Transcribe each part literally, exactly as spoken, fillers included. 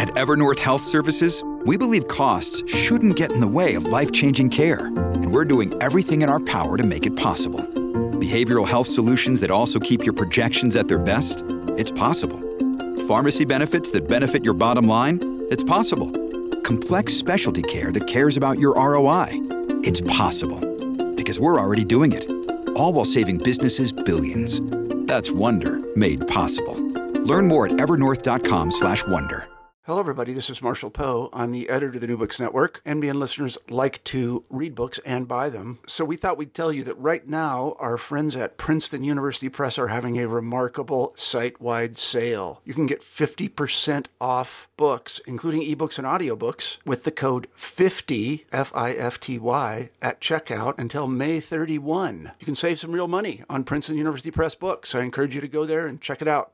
At Evernorth Health Services, we believe costs shouldn't get in the way of life-changing care, and we're doing everything in our power to make it possible. Behavioral health solutions that also keep your projections at their best? It's possible. Pharmacy benefits that benefit your bottom line? It's possible. Complex specialty care that cares about your R O I? It's possible. Because we're already doing it. All while saving businesses billions. That's Wonder made possible. Learn more at evernorth.com slash wonder. Hello, everybody. This is Marshall Poe. I'm the editor of the New Books Network. N B N listeners like to read books and buy them. So we thought we'd tell you that right now, our friends at Princeton University Press are having a remarkable site-wide sale. You can get fifty percent off books, including ebooks and audiobooks, with the code fifty, F I F T Y, at checkout until May thirty-first. You can save some real money on Princeton University Press books. I encourage you to go there and check it out.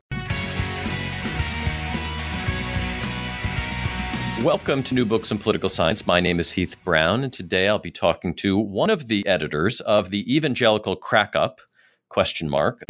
Welcome to New Books in Political Science. My name is Heath Brown, and today I'll be talking to one of the editors of the Evangelical Crack-Up, question mark.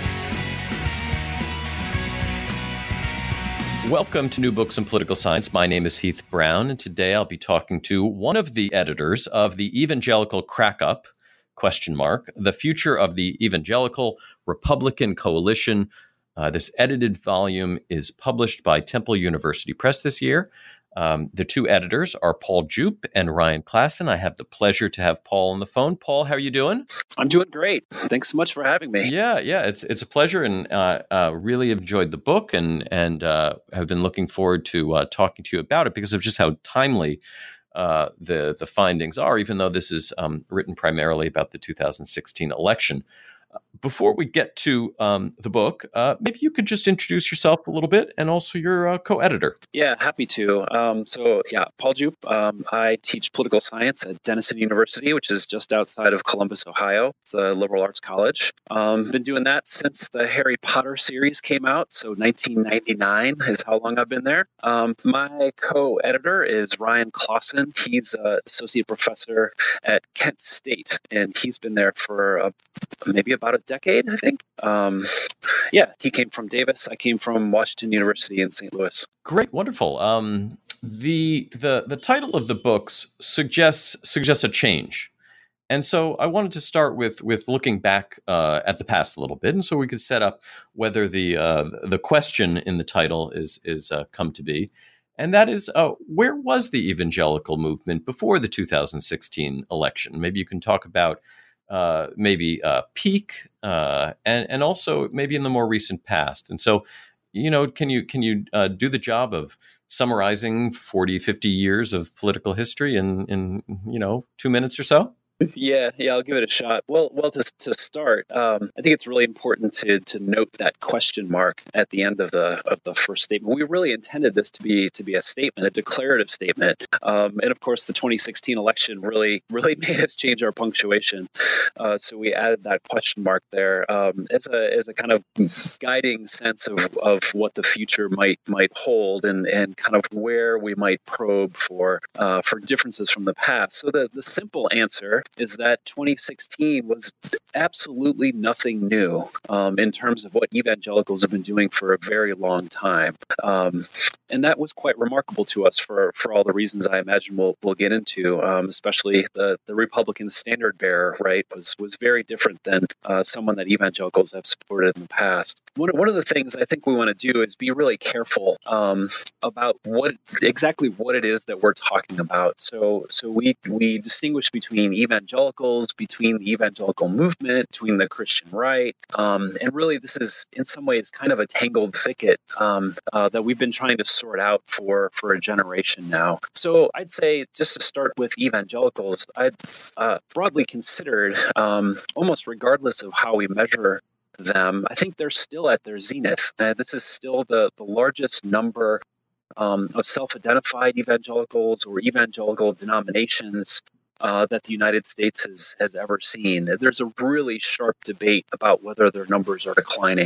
Welcome to New Books in Political Science. My name is Heath Brown, and today I'll be talking to one of the editors of the Evangelical Crack-Up, question mark, the future of the Evangelical Republican Coalition. Uh, this edited volume is published by Temple University Press this year. Um, the two editors are Paul Jupe and Ryan Klassen. I have the pleasure to have Paul on the phone. Paul, how are you doing? I'm doing great. Thanks so much for having me. Yeah, yeah, it's it's a pleasure, and uh, uh, really enjoyed the book, and and uh, have been looking forward to uh, talking to you about it because of just how timely uh, the the findings are. Even though this is um, written primarily about the two thousand sixteen election. Before we get to um, the book, uh, maybe you could just introduce yourself a little bit and also your uh, co-editor. Yeah, happy to. Um, so, yeah, Paul Jupe. Um, I teach political science at Denison University, which is just outside of Columbus, Ohio. It's a liberal arts college. Um, been doing that since the Harry Potter series came out. So nineteen ninety-nine is how long I've been there. Um, my co-editor is Ryan Klassen. He's an associate professor at Kent State, and he's been there for uh, maybe about a decade, I think. Um, yeah, he came from Davis. I came from Washington University in Saint Louis. Great, wonderful. Um, the the the title of the books suggests suggests a change, and so I wanted to start with with looking back uh, at the past a little bit, and so we could set up whether the uh, the question in the title is is uh, come to be, and that is uh, where was the evangelical movement before the two thousand sixteen election? Maybe you can talk about. Uh, maybe uh, peak, uh, and and also maybe in the more recent past. And so, you know, can you can you uh, do the job of summarizing forty, fifty years of political history in in you know two minutes or so? Yeah, yeah, I'll give it a shot. Well, well, to to start, um, I think it's really important to to note that question mark at the end of the of the first statement. We really intended this to be to be a statement, a declarative statement, um, and of course, the twenty sixteen election really really made us change our punctuation. Uh, so we added that question mark there um, as a as a kind of guiding sense of, of what the future might might hold, and and kind of where we might probe for uh, for differences from the past. So the the simple answer is that twenty sixteen was absolutely nothing new um, in terms of what evangelicals have been doing for a very long time. Um, and that was quite remarkable to us for, for all the reasons I imagine we'll, we'll get into, um, especially the, the Republican standard bearer, right, was, was very different than uh, someone that evangelicals have supported in the past. One, one of the things I think we want to do is be really careful um, about what exactly what it is that we're talking about. So, so we, we distinguish between evangelicals, between the evangelical movement, between the Christian right. Um, and really, this is in some ways kind of a tangled thicket um, uh, that we've been trying to sort out for, for a generation now. So I'd say just to start with evangelicals, I'd uh, broadly considered, um, almost regardless of how we measure them, I think they're still at their zenith. Uh, this is still the, the largest number um, of self-identified evangelicals or evangelical denominations Uh, that the United States has, has ever seen. There's a really sharp debate about whether their numbers are declining.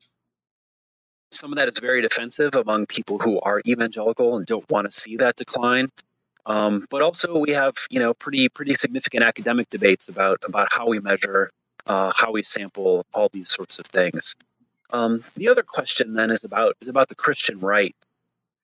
Some of that is very defensive among people who are evangelical and don't want to see that decline. Um, but also we have, you know, pretty pretty significant academic debates about about how we measure, uh, how we sample, all these sorts of things. Um, the other question then is about is about the Christian right.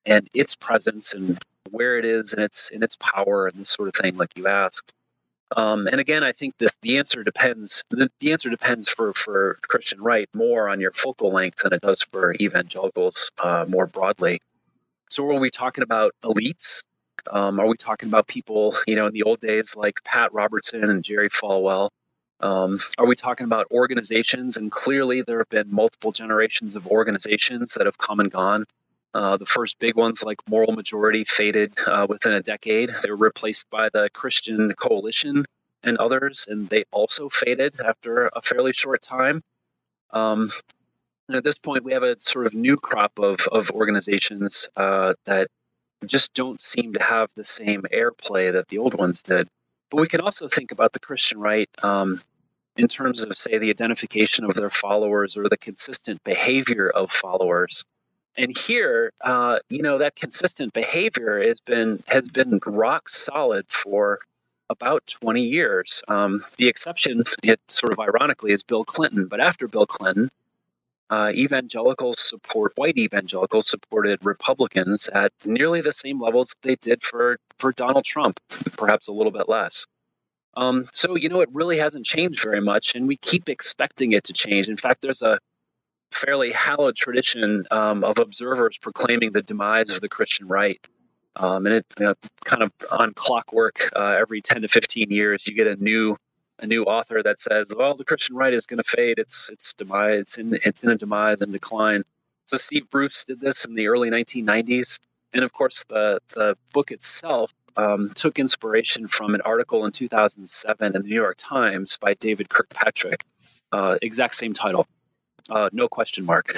and its presence and where it is and its in its power and this sort of thing, like you asked. Um, and again, I think this the answer depends. The, the answer depends for for Christian right more on your focal length than it does for evangelicals uh, more broadly. So, are we talking about elites? Um, are we talking about people, you know, in the old days like Pat Robertson and Jerry Falwell? Um, are we talking about organizations? And clearly, there have been multiple generations of organizations that have come and gone. Uh, the first big ones, like Moral Majority, faded uh, within a decade. They were replaced by the Christian Coalition and others, and they also faded after a fairly short time. Um, and at this point, we have a sort of new crop of, of organizations uh, that just don't seem to have the same airplay that the old ones did. But we can also think about the Christian right um, in terms of, say, the identification of their followers or the consistent behavior of followers. And here, uh, you know, that consistent behavior has been has been rock solid for about twenty years. Um, the exception, it sort of ironically, is Bill Clinton. But after Bill Clinton, uh, evangelicals support white evangelicals supported Republicans at nearly the same levels that they did for for Donald Trump, perhaps a little bit less. Um, so, you know, it really hasn't changed very much, and we keep expecting it to change. In fact, there's a fairly hallowed tradition um, of observers proclaiming the demise of the Christian right. Um, and it you know, kind of on clockwork, uh, every ten to fifteen years, you get a new a new author that says, well, the Christian right is going to fade. It's it's demise. It's in, it's in a demise and decline. So Steve Bruce did this in the early nineteen nineties. And of course, the, the book itself um, took inspiration from an article in two thousand seven in the New York Times by David Kirkpatrick. Uh, exact same title. Uh, no question mark.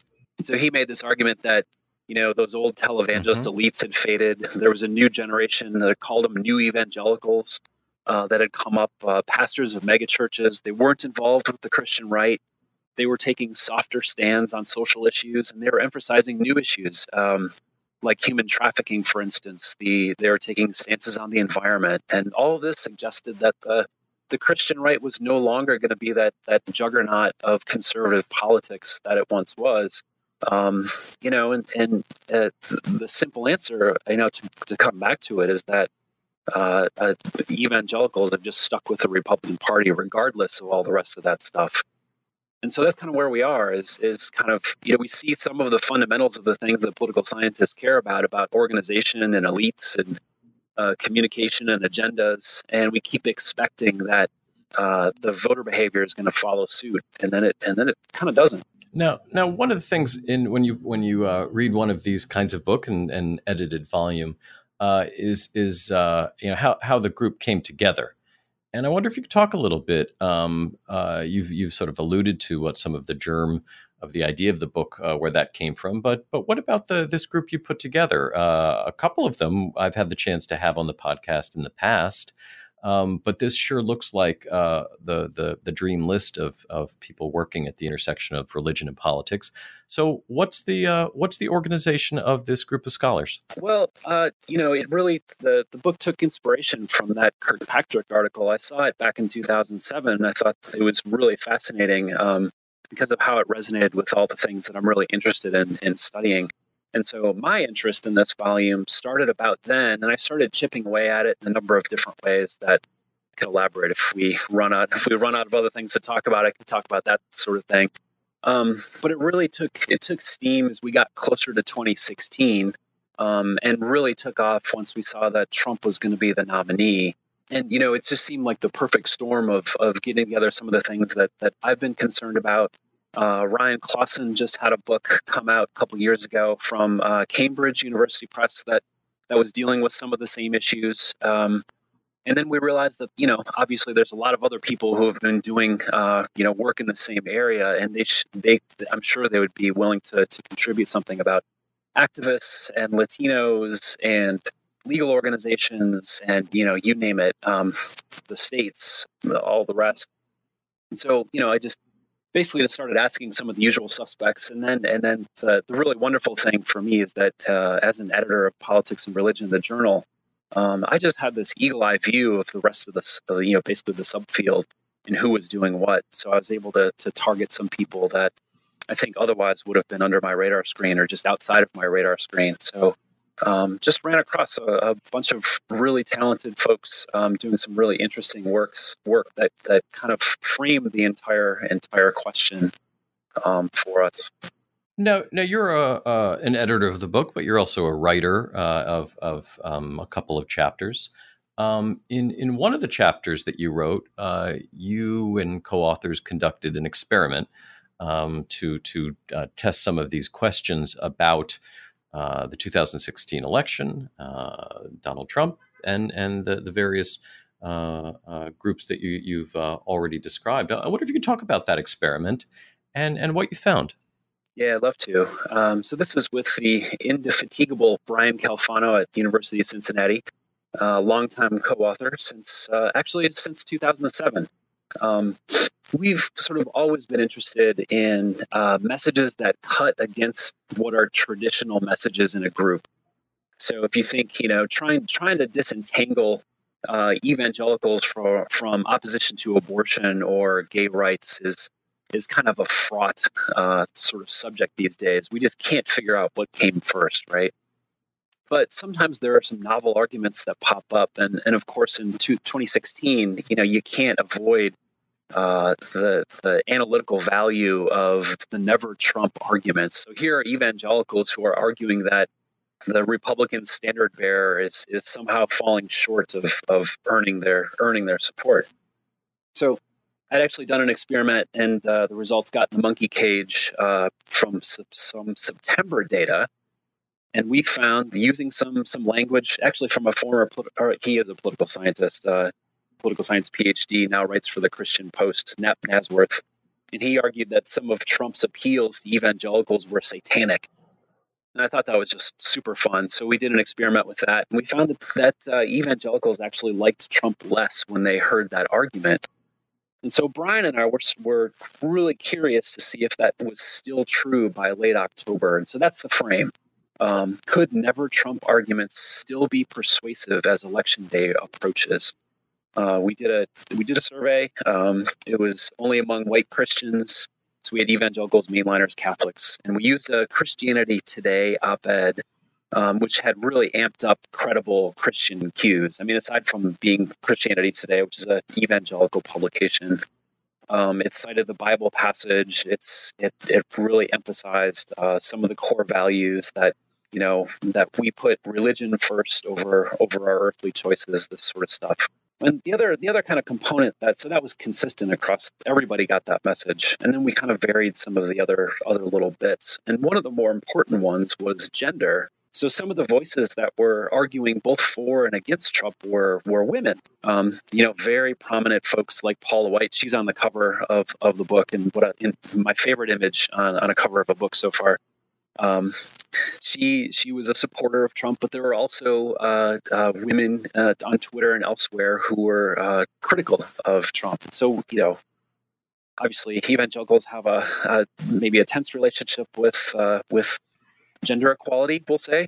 So he made this argument that, you know, those old televangelist mm-hmm. elites had faded. There was a new generation that called them new evangelicals uh, that had come up, uh, pastors of megachurches. They weren't involved with the Christian right. They were taking softer stands on social issues, and they were emphasizing new issues, um, like human trafficking, for instance. The they were taking stances on the environment, and all of this suggested that the the Christian right was no longer going to be that that juggernaut of conservative politics that it once was. Um, you know, and, and uh, the simple answer, you know, to, to come back to it is that uh, uh, evangelicals have just stuck with the Republican Party regardless of all the rest of that stuff. And so that's kind of where we are is, is kind of, you know, we see some of the fundamentals of the things that political scientists care about, about organization and elites and Uh, communication and agendas, and we keep expecting that uh, the voter behavior is going to follow suit, and then it and then it kind of doesn't. Now, now, one of the things in when you when you uh, read one of these kinds of book and, and edited volume uh, is is uh, you know how how the group came together, and I wonder if you could talk a little bit. Um, uh, you've you've sort of alluded to what some of the germ of the idea of the book, uh, where that came from. But but what about the this group you put together? Uh, a couple of them I've had the chance to have on the podcast in the past. Um, but this sure looks like uh, the the the dream list of of people working at the intersection of religion and politics. So what's the uh, what's the organization of this group of scholars? Well, uh, you know, it really the the book took inspiration from that Kirkpatrick article. I saw it back in two thousand seven, and I thought it was really fascinating um, because of how it resonated with all the things that I'm really interested in in studying. And so my interest in this volume started about then, and I started chipping away at it in a number of different ways that I could elaborate if we run out. If we run out of other things to talk about, I can talk about that sort of thing. Um, but it really took it took steam as we got closer to twenty sixteen, um, and really took off once we saw that Trump was going to be the nominee. And you know, it just seemed like the perfect storm of of getting together some of the things that that I've been concerned about. Uh, Ryan Clausen just had a book come out a couple years ago from uh, Cambridge University Press that, that was dealing with some of the same issues. Um, and then we realized that, you know, obviously there's a lot of other people who have been doing, uh, you know, work in the same area, and they, sh- they, I'm sure they would be willing to to contribute something about activists and Latinos and legal organizations and, you know, you name it, um, the states, all the rest. And so, you know, I just basically just started asking some of the usual suspects. And then and then the, the really wonderful thing for me is that uh, as an editor of Politics and Religion in the Journal, um, I just had this eagle-eye view of the rest of this, uh, you know, basically the subfield and who was doing what. So I was able to to target some people that I think otherwise would have been under my radar screen or just outside of my radar screen. So um, just ran across a, a bunch of really talented folks um, doing some really interesting works, work that, that kind of framed the entire entire question um, for us. Now, now you're a, uh, an editor of the book, but you're also a writer uh, of of um, a couple of chapters. Um, in in one of the chapters that you wrote, uh, you and co-authors conducted an experiment um, to to uh, test some of these questions about uh, the two thousand sixteen election, uh, Donald Trump, and and the the various uh, uh, groups that you you've uh, already described. I wonder if you could talk about that experiment and and what you found. Yeah, I'd love to. Um, so this is with the indefatigable Brian Calfano at the University of Cincinnati, a uh, longtime co-author since uh, actually since two thousand seven. Um, we've sort of always been interested in uh, messages that cut against what are traditional messages in a group. So if you think, you know, trying trying to disentangle uh, evangelicals from from opposition to abortion or gay rights is is kind of a fraught uh, sort of subject these days. We just can't figure out what came first, right? But sometimes there are some novel arguments that pop up. And, and of course, in twenty sixteen, you know, you can't avoid uh, the, the analytical value of the never Trump arguments. So here are evangelicals who are arguing that the Republican standard bearer is, is somehow falling short of, of earning their earning their support. So I'd actually done an experiment, and uh, the results got in the monkey cage uh, from some, some September data. And we found, using some some language, actually from a former, or he is a political scientist, uh, political science PhD, now writes for the Christian Post, Nap Nasworth. And he argued that some of Trump's appeals to evangelicals were satanic. And I thought that was just super fun. So we did an experiment with that. And we found that, that uh, evangelicals actually liked Trump less when they heard that argument. And so Brian and I were, were really curious to see if that was still true by late October. And so that's the frame. Um, could never Trump arguments still be persuasive as election day approaches? Uh, we did a we did a survey. Um, it was only among white Christians. So we had evangelicals, mainliners, Catholics. And we used a Christianity Today op-ed, um, which had really amped up credible Christian cues. I mean, aside from being Christianity Today, which is an evangelical publication, um, it cited the Bible passage. It's it it really emphasized uh, some of the core values that you know that we put religion first over over our earthly choices. This sort of stuff. And the other the other kind of component that so that was consistent across everybody got that message. And then we kind of varied some of the other other little bits. And one of the more important ones was gender. So some of the voices that were arguing both for and against Trump were were women. Um, you know, very prominent folks like Paula White. She's on the cover of, of the book, and what a, in my favorite image on, on a cover of a book so far. Um, she she was a supporter of Trump, but there were also uh, uh, women uh, on Twitter and elsewhere who were uh, critical of Trump. So you know, obviously, evangelicals have a, a maybe a tense relationship with uh, with. gender equality, we'll say,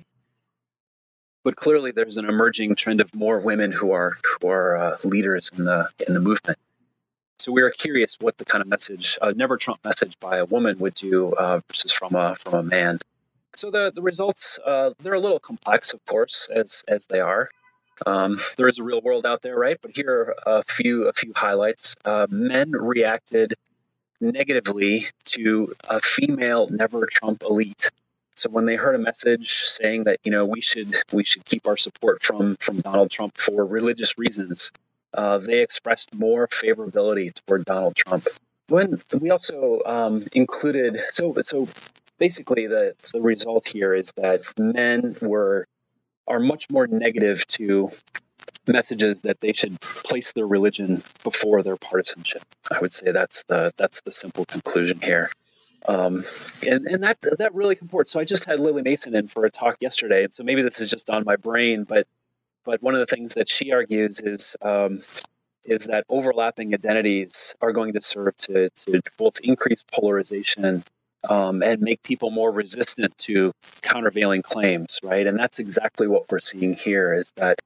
but clearly there's an emerging trend of more women who are who are uh, leaders in the in the movement. So we were curious what the kind of message, a never Trump message by a woman would do uh, versus from a from a man. So the the results uh, they're a little complex, of course, as as they are. Um, there is a real world out there, right? But here are a few a few highlights. Uh, men reacted negatively to a female never Trump elite. So when they heard a message saying that, you know, we should we should keep our support from from Donald Trump for religious reasons, uh, they expressed more favorability toward Donald Trump. When we also um, included, so so basically the the result here is that men were are much more negative to messages that they should place their religion before their partisanship. I would say that's the that's the simple conclusion here. Um, and, and that that really comports. So I just had Lily Mason in for a talk yesterday, and so maybe this is just on my brain, but but one of the things that she argues is um, is that overlapping identities are going to serve to to both increase polarization um, and make people more resistant to countervailing claims, right? And that's exactly what we're seeing here: is that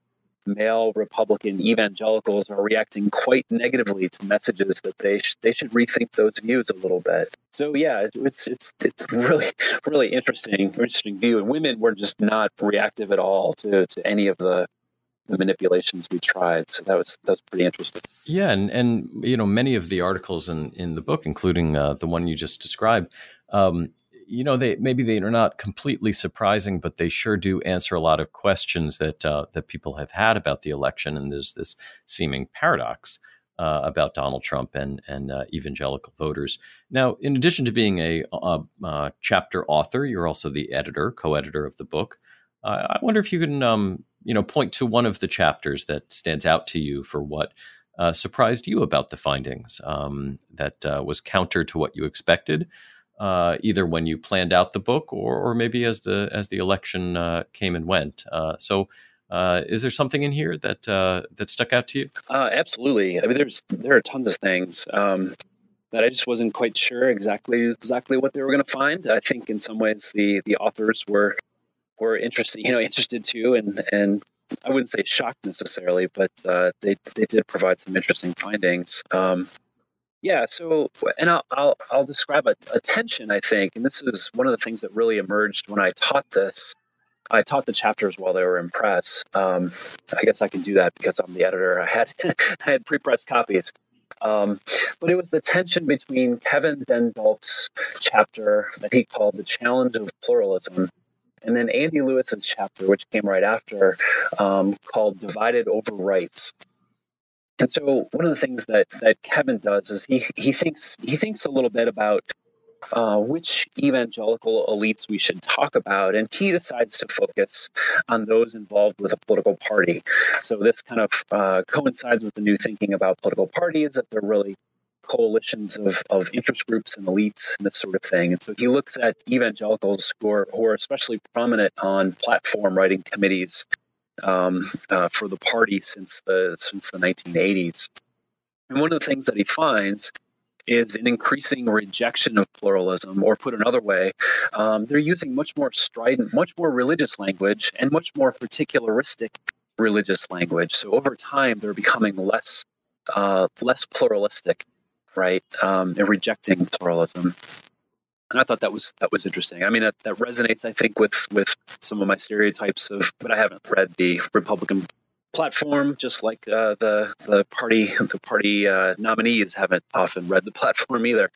male Republican evangelicals are reacting quite negatively to messages that they sh- they should rethink those views a little bit. So yeah, it, it's it's it's really really interesting interesting view. And women were just not reactive at all to to any of the the manipulations we tried. So that was that was pretty interesting. Yeah, and and you know, many of the articles in in the book, including uh, the one you just described, um, you know, they maybe they are not completely surprising, but they sure do answer a lot of questions that uh, that people have had about the election. And there's this seeming paradox uh, about Donald Trump and and uh, evangelical voters. Now, in addition to being a, a, a chapter author, you're also the editor, co-editor of the book. Uh, I wonder if you can, um, you know, point to one of the chapters that stands out to you for what uh, surprised you about the findings um, that uh, was counter to what you expected, uh, either when you planned out the book or, or maybe as the as the election uh, came and went. Uh, so, uh, is there something in here that uh, that stuck out to you? Uh, absolutely. I mean, there's there are tons of things um, that I just wasn't quite sure exactly exactly what they were going to find. I think in some ways the the authors were. were interested, you know, interested too, and and I wouldn't say shocked necessarily, but uh, they they did provide some interesting findings. Um, yeah, so and I'll I'll, I'll describe a, a tension, I think, and this is one of the things that really emerged when I taught this. I taught the chapters while they were in press. Um, I guess I can do that because I'm the editor. I had I had pre-pressed copies. Um, but it was the tension between Kevin Dendalk's chapter that he called The Challenge of Pluralism, and then Andy Lewis's chapter, which came right after, um, called Divided Over Rights. And so one of the things that, that Kevin does is he he thinks he thinks a little bit about uh, which evangelical elites we should talk about, and he decides to focus on those involved with a political party. So this kind of uh, coincides with the new thinking about political parties, that they're really coalitions of, of interest groups and elites and this sort of thing. And so he looks at evangelicals who are, who are especially prominent on platform writing committees um, uh, for the party since the since the nineteen eighties. And one of the things that he finds is an increasing rejection of pluralism, or put another way, um, they're using much more strident, much more religious language and much more particularistic religious language. So over time, they're becoming less uh, less pluralistic. Right, um, and rejecting pluralism. And I thought that was that was interesting. I mean, that, that resonates, I think, with with some of my stereotypes of. But I haven't read the Republican platform, just like uh, the the party the party uh, nominees haven't often read the platform either.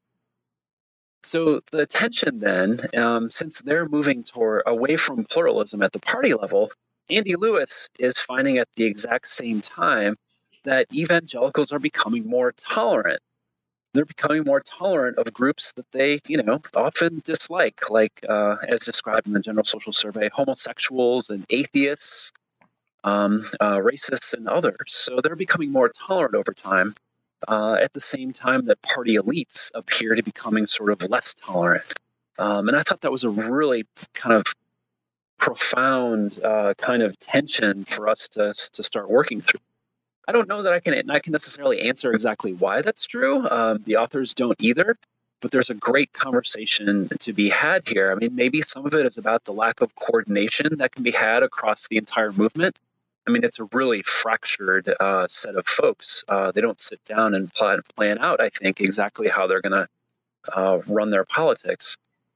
So the tension then, um, since they're moving toward away from pluralism at the party level, Andy Lewis is finding at the exact same time that evangelicals are becoming more tolerant. They're becoming more tolerant of groups that they, you know, often dislike, like uh, as described in the General Social Survey, homosexuals and atheists, um, uh, racists and others. So they're becoming more tolerant over time, uh, at the same time that party elites appear to be becoming sort of less tolerant. Um, and I thought that was a really kind of profound uh, kind of tension for us to to start working through. I don't know that I can I can necessarily answer exactly why that's true. Um, the authors don't either, but there's a great conversation to be had here. I mean, maybe some of it is about the lack of coordination that can be had across the entire movement. I mean, it's a really fractured uh, set of folks. Uh, they don't sit down and plan, plan out, I think, exactly how they're going to uh, run their politics.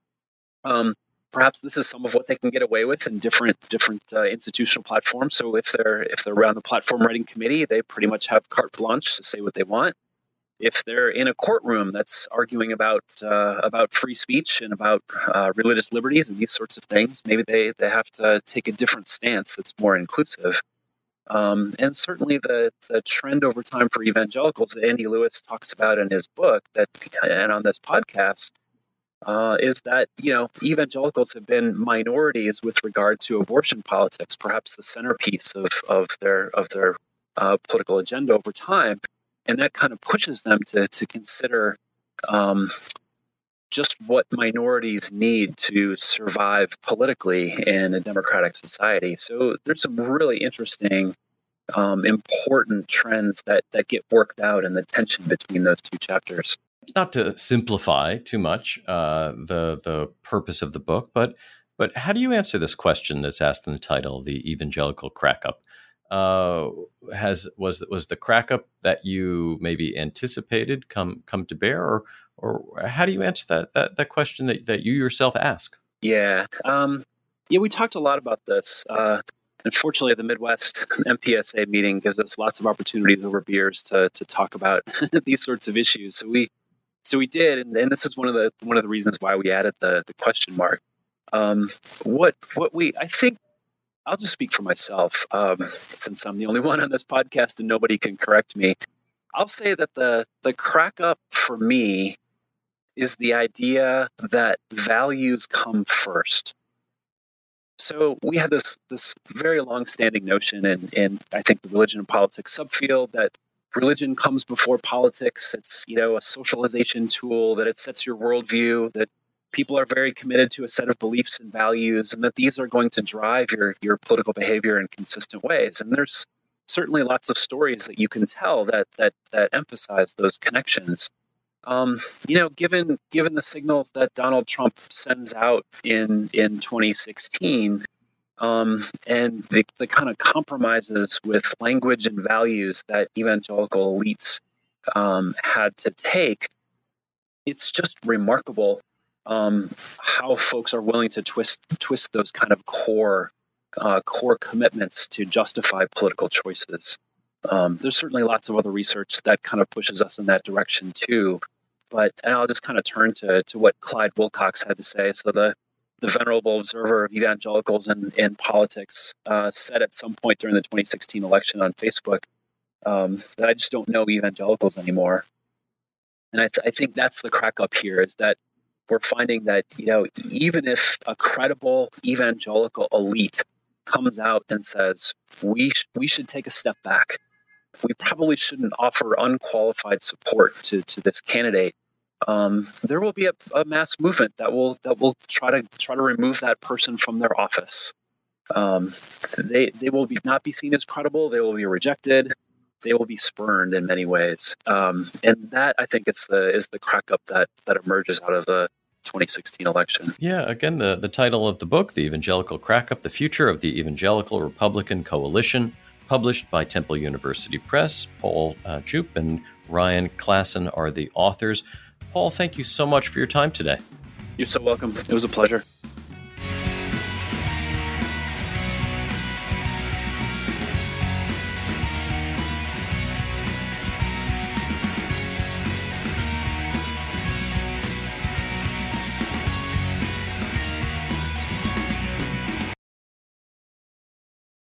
Um, Perhaps this is some of what they can get away with in different different uh, institutional platforms. So if they're if they're around the platform writing committee, they pretty much have carte blanche to say what they want. If they're in a courtroom that's arguing about uh, about free speech and about uh, religious liberties and these sorts of things, maybe they, they have to take a different stance that's more inclusive. Um, and certainly the, the trend over time for evangelicals that Andy Lewis talks about in his book that and on this podcast, Uh, is that, you know, evangelicals have been minorities with regard to abortion politics, perhaps the centerpiece of, of their of their uh, political agenda over time. And that kind of pushes them to, to consider um, just what minorities need to survive politically in a democratic society. So there's some really interesting, um, important trends that, that get worked out in the tension between those two chapters. Not to simplify too much uh, the the purpose of the book, but but how do you answer this question that's asked in the title, "The Evangelical Crack-Up"? uh, has was was the crack up that you maybe anticipated come come to bear, or or how do you answer that that, that question that, that you yourself ask? Yeah, um, yeah, we talked a lot about this. Uh, unfortunately, the Midwest M P S A meeting gives us lots of opportunities over beers to to talk about these sorts of issues. So we so we did, and, and this is one of the one of the reasons why we added the the question mark. Um, what what we I think. I'll just speak for myself, um, since I'm the only one on this podcast and nobody can correct me. I'll say that the the crack up for me is the idea that values come first. So we had this this very long-standing notion in, in I think the religion and politics subfield that religion comes before politics. It's, you know, a socialization tool, that it sets your worldview, that people are very committed to a set of beliefs and values, and that these are going to drive your, your political behavior in consistent ways. And there's certainly lots of stories that you can tell that that that emphasize those connections. Um, you know, given given the signals that Donald Trump sends out in in twenty sixteen, um, and the, the kind of compromises with language and values that evangelical elites um, had to take, it's just remarkable. Um, how folks are willing to twist twist those kind of core uh, core commitments to justify political choices. Um, there's certainly lots of other research that kind of pushes us in that direction too. But and I'll just kind of turn to to what Clyde Wilcox had to say. So the the venerable observer of evangelicals and, and politics uh, said at some point during the twenty sixteen election on Facebook um, that I just don't know evangelicals anymore. And I, th- I think that's the crack up here, is that we're finding that, you know, even if a credible evangelical elite comes out and says, we sh- we should take a step back, we probably shouldn't offer unqualified support to, to this candidate, um, there will be a, a mass movement that will that will try to try to remove that person from their office. Um, they they will be, not be seen as credible. They will be rejected. They will be spurned in many ways, um, and that, I think, it's the is the crack up that that emerges out of the twenty sixteen election. Yeah, again, the, the title of the book, The Evangelical Crack Up, The Future of the Evangelical Republican Coalition, published by Temple University Press. Paul uh, Jupe and Ryan Klassen are the authors. Paul, thank you so much for your time today. You're so welcome. It was a pleasure.